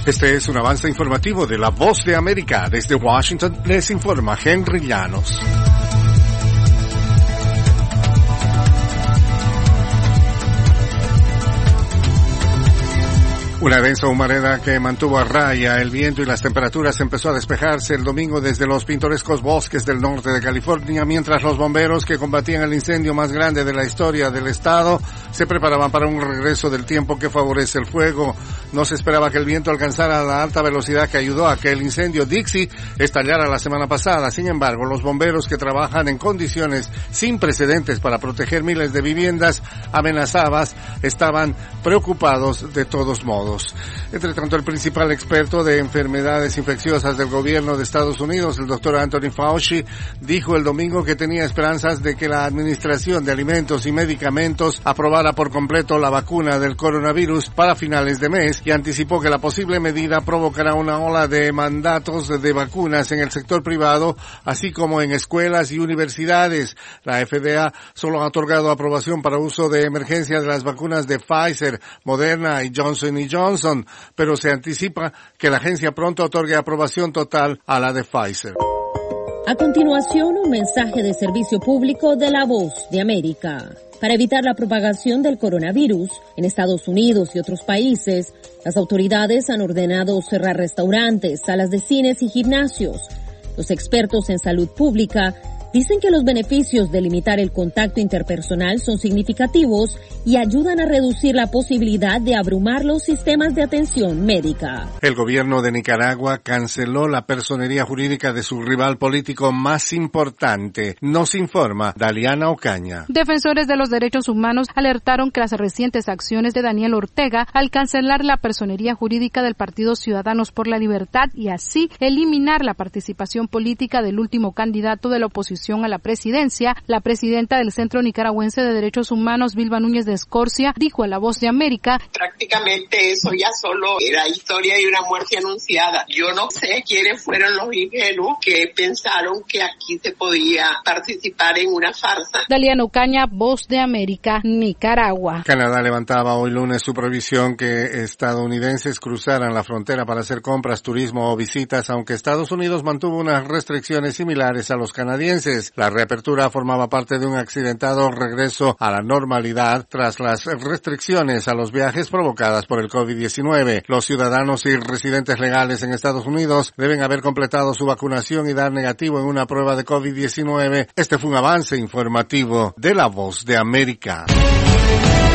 Este es un avance informativo de La Voz de América. Desde Washington les informa Henry Llanos. Una densa humareda que mantuvo a raya el viento y las temperaturas empezó a despejarse el domingo desde los pintorescos bosques del norte de California, mientras los bomberos que combatían el incendio más grande de la historia del estado se preparaban para un regreso del tiempo que favorece el fuego. No se esperaba que el viento alcanzara la alta velocidad que ayudó a que el incendio Dixie estallara la semana pasada. Sin embargo, los bomberos que trabajan en condiciones sin precedentes para proteger miles de viviendas amenazadas estaban preocupados de todos modos. Entre tanto, el principal experto de enfermedades infecciosas del gobierno de Estados Unidos, el doctor Anthony Fauci, dijo el domingo que tenía esperanzas de que la Administración de Alimentos y Medicamentos aprobara por completo la vacuna del coronavirus para finales de mes y anticipó que la posible medida provocará una ola de mandatos de vacunas en el sector privado, así como en escuelas y universidades. La FDA solo ha otorgado aprobación para uso de emergencia de las vacunas de Pfizer, Moderna y Johnson & Johnson, pero se anticipa que la agencia pronto otorgue aprobación total a la de Pfizer. A continuación, un mensaje de servicio público de La Voz de América. Para evitar la propagación del coronavirus en Estados Unidos y otros países, las autoridades han ordenado cerrar restaurantes, salas de cines y gimnasios. Los expertos en salud pública dicen que los beneficios de limitar el contacto interpersonal son significativos y ayudan a reducir la posibilidad de abrumar los sistemas de atención médica. El gobierno de Nicaragua canceló la personería jurídica de su rival político más importante. Nos informa Daliana Ocaña. Defensores de los derechos humanos alertaron que las recientes acciones de Daniel Ortega al cancelar la personería jurídica del Partido Ciudadanos por la Libertad y así eliminar la participación política del último candidato de la oposición a la presidencia, la presidenta del Centro Nicaragüense de Derechos Humanos, Vilma Núñez de Escorcia, dijo a La Voz de América: prácticamente eso ya solo era historia y una muerte anunciada. Yo no sé quiénes fueron los ingenuos que pensaron que aquí se podía participar en una farsa. Daliana Ocaña, Voz de América, Nicaragua. Canadá levantaba hoy lunes su prohibición que estadounidenses cruzaran la frontera para hacer compras, turismo o visitas, aunque Estados Unidos mantuvo unas restricciones similares a los canadienses. La reapertura formaba parte de un accidentado regreso a la normalidad tras las restricciones a los viajes provocadas por el COVID-19. Los ciudadanos y residentes legales en Estados Unidos deben haber completado su vacunación y dar negativo en una prueba de COVID-19. Este fue un avance informativo de La Voz de América.